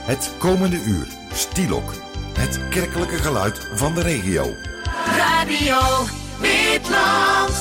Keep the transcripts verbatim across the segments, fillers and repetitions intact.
Het komende uur, Stielok. Het kerkelijke geluid van de regio. Radio Witland.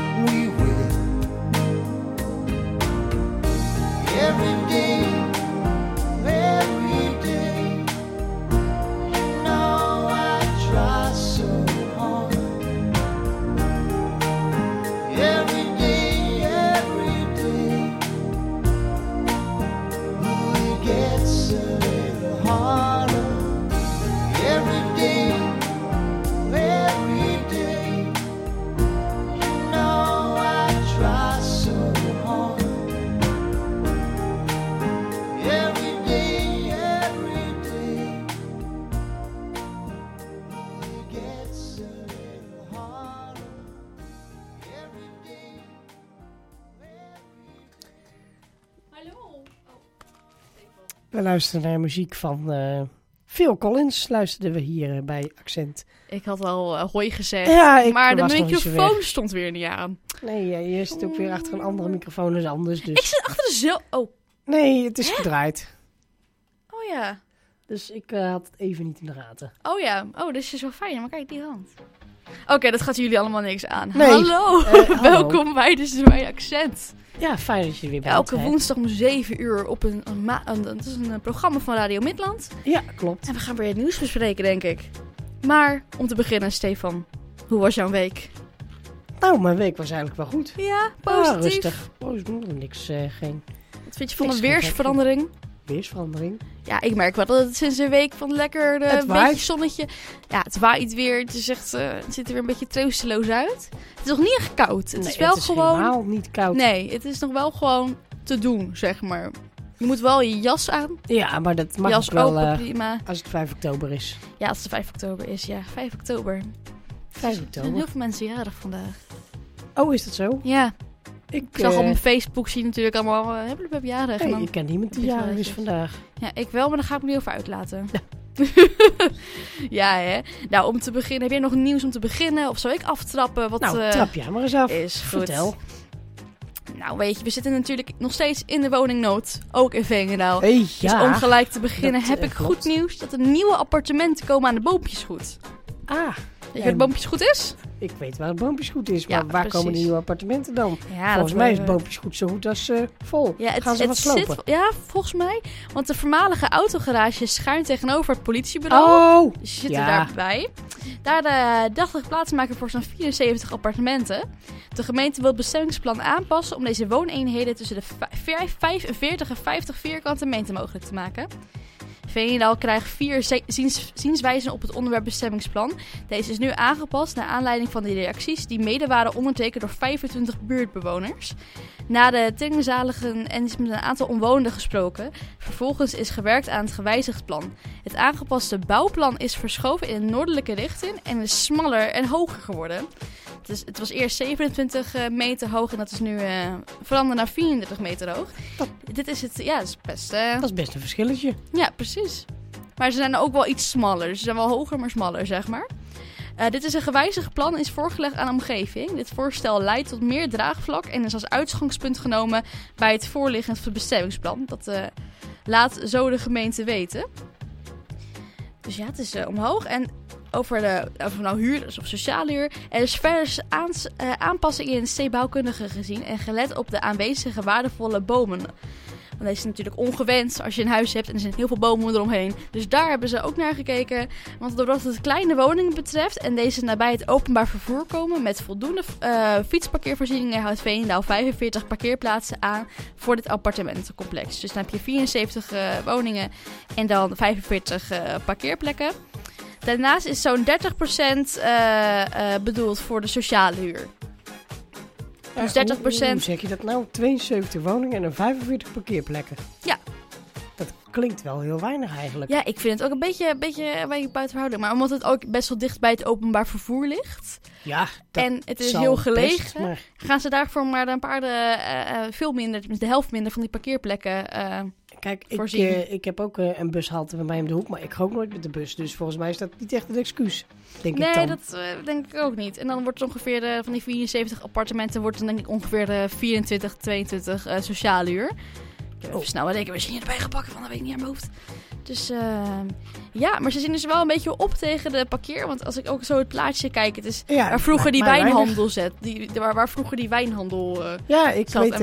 Every day We luisteren naar muziek van uh, Phil Collins. Luisterden we hier uh, bij Accent. Ik had al uh, hoi gezegd, ja, ik maar de was microfoon stond weer niet aan. Nee, uh, je zit ook weer achter een andere microfoon dan anders. Dus. Ik zit achter de zo... Oh. Nee, het is gedraaid. Oh ja. Dus ik uh, had het even niet in de gaten. Oh ja. Oh, dat is zo fijn. Maar kijk, die hand. Oké, okay, dat gaat jullie allemaal niks aan. Nee. Hallo. Uh, Welkom hallo. bij de Zwaai Accent. Ja, fijn dat je weer bent. Elke hè? woensdag om zeven uur op een, een, ma- een, het is een programma van Radio Midland. Ja, klopt. En we gaan weer het nieuws bespreken, denk ik. Maar om te beginnen, Stefan, hoe was jouw week? Nou, mijn week was eigenlijk wel goed. Ja, positief. Ah, rustig. Positief. Niks, uh, geen... Wat vind je van niks de weersverandering? Weersverandering? Ja, ik merk wel dat het sinds een week van lekker uh, een beetje zonnetje... Ja, het waait weer. Het, is echt, uh, het ziet er weer een beetje troosteloos uit. Het is nog niet echt koud. Het nee, is wel het is gewoon... helemaal niet koud. Nee, het is nog wel gewoon te doen, zeg maar. Je moet wel je jas aan. Ja, maar dat mag jas ook wel open, uh, prima. Als het vijf oktober is. Ja, als het vijf oktober is. Ja, vijf oktober. vijf Er oktober. zijn heel veel mensen jarig vandaag. Oh, is dat zo? Ja. Ik, Ik zag uh, op mijn Facebook zie je natuurlijk allemaal... Uh, heb je jarig? Hey, En dan... ik ken niemand die jarig is vandaag. Ja, ik wel, maar daar ga ik me niet over uitlaten. Ja. Ja, hè. Nou, om te beginnen... Heb jij nog nieuws om te beginnen? Of zou ik aftrappen? Wat, nou, uh, trap jij maar eens af. Is goed. Vertel. Nou, weet je, we zitten natuurlijk nog steeds in de woningnood. Ook in Veenendaal. Hey, ja. Dus om gelijk te beginnen dat, heb uh, ik klopt. goed nieuws. Dat er nieuwe appartementen komen aan de Boompjesgoed. Ah. Weet je wat Boompjesgoed is? Ik weet waar het Boompjesgoed is, maar Ja, waar precies. komen die nieuwe appartementen dan? Ja, Volgens dat mij we- is Boompjesgoed zo goed als uh, vol. Ja, het, Gaan ze het wat slopen? zit, ja, volgens mij. Want de voormalige autogarage schuint tegenover het politiebureau. Oh! Dus je zit er Ja. daarbij. Daar de dagelijks plaats maken voor zo'n vierenzeventig appartementen. De gemeente wil het bestemmingsplan aanpassen om deze wooneenheden tussen de vijf- vijfenveertig en vijftig vierkante meter mogelijk te maken. Veenendaal krijgt vier ze- ziens, zienswijzen op het onderwerp bestemmingsplan. Deze is nu aangepast naar aanleiding van de reacties die mede waren ondertekend door vijfentwintig buurtbewoners. Na de tellingzaligen en is met een aantal omwonenden gesproken. Vervolgens is gewerkt aan het gewijzigd plan. Het aangepaste bouwplan is verschoven in een noordelijke richting en is smaller en hoger geworden. Het, is, het was eerst zevenentwintig meter hoog en dat is nu uh, veranderd naar vierendertig meter hoog. Dat- Dit is het, ja, dat is best... Uh, Dat is best een verschilletje. ja, precies. Maar ze zijn ook wel iets smaller. Ze zijn wel hoger, maar smaller, zeg maar. Uh, dit is een gewijzigd plan en is voorgelegd aan de omgeving. Dit voorstel leidt tot meer draagvlak en is als uitgangspunt genomen bij het voorliggend bestemmingsplan. Dat uh, laat zo de gemeente weten. Dus ja, het is uh, omhoog. En over de over nou huurders of sociale huur. Er is verder aans, uh, aanpassing in het steekbouwkundige gezien en gelet op de aanwezige waardevolle bomen. Want deze is natuurlijk ongewenst als je een huis hebt en er zijn heel veel bomen eromheen. Dus daar hebben ze ook naar gekeken. Want doordat het kleine woningen betreft en deze nabij het openbaar vervoer komen met voldoende uh, fietsparkeervoorzieningen houdt Veenendaal vijfenveertig parkeerplaatsen aan voor dit appartementencomplex. Dus dan heb je vierenzeventig uh, woningen en dan vijfenveertig uh, parkeerplekken. Daarnaast is zo'n dertig procent uh, uh, bedoeld voor de sociale huur. Dus dertig procent... Hoe zeg je dat nou? tweeënzeventig woningen en dan vijfenveertig parkeerplekken. Ja. Dat klinkt wel heel weinig eigenlijk. Ja, ik vind het ook een beetje, een beetje een beetje buiten verhouding. Maar omdat het ook best wel dicht bij het openbaar vervoer ligt. Ja, dat En het is zal heel gelegen. best, maar... Gaan ze daarvoor maar een paar de, uh, uh, veel minder, de helft minder van die parkeerplekken uh, Kijk, ik, voorzien. uh, ik heb ook uh, een bushalte bij mij om de hoek, maar ik ga ook nooit met de bus. Dus volgens mij is dat niet echt een excuus, denk Nee, ik dan. dat uh, denk ik ook niet. En dan wordt het ongeveer, uh, van die vierenzeventig appartementen, wordt het denk ik ongeveer uh, vierentwintig, tweeëntwintig uh, sociale huur. Ik heb even Oh. snel wat rekenmachine erbij gepakt, want dat weet ik niet aan mijn hoofd. Dus uh, ja, maar ze zien dus wel een beetje op tegen de parkeer. Want als ik ook zo het plaatje kijk, het is Ja, waar vroeger die maar weinig. wijnhandel zet. Die, waar, waar vroeger die wijnhandel uh, Ja, ik zat. weet En